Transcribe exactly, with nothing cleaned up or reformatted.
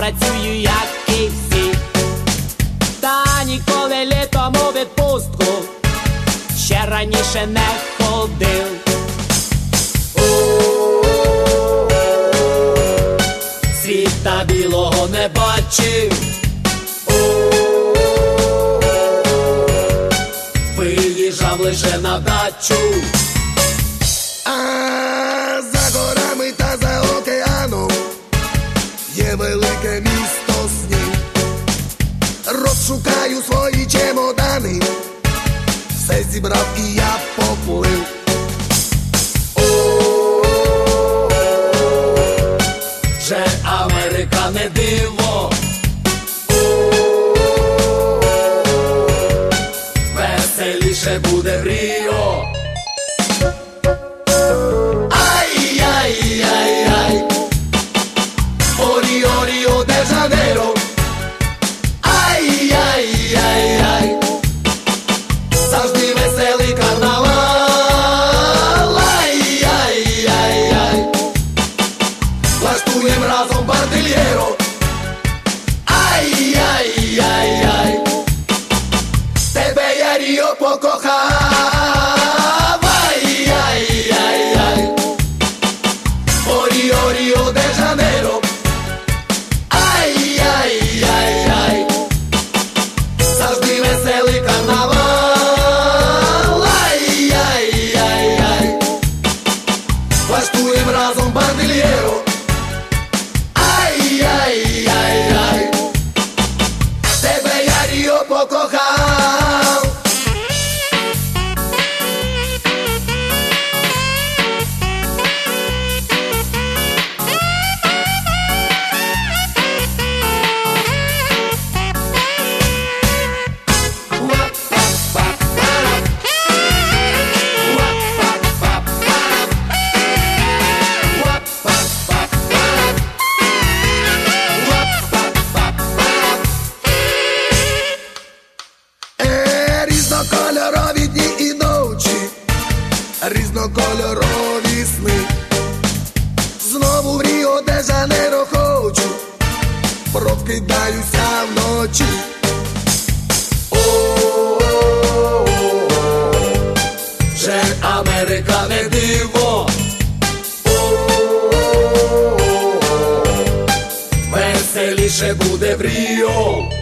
працюю, як і всі. Та ніколи літом у відпустку ще раніше не ходив. Світа білого не бачив, виїжджав лише на дачу. А за горами та за океаном є велике місто снів. Розшукаю свої чемодани, все зібрав і я поплив. Вже Америка не диво, веселіше буде в Ріо. Ай-яй-яй-яй, о Ріо, Ріо де Жанейро. Ай-яй-яй-яй, завжди веселий карнавал. Ай-яй-яй-яй, влаштуєм разом бардельєро. Ай-яй-яй-яй, тебе я, Ріо, покохав. Ай-яй-яй-яй, о Ріо, Ріо де Жанейро. Ай-яй-яй-яй, завжди веселий карнавал. Ай-яй-яй-яй, влаштуєм разом бардельєро. Ай-яй-яй-яй, тебе я, Ріо, покохав. Е, різнокольорові дні і ночі, різнокольорові сни. Знову в Ріо де Жанейро хочу, прокидаюся вночі. О-о-о, Вже Америка не диво, о-о-о, веселіше буде в Ріо.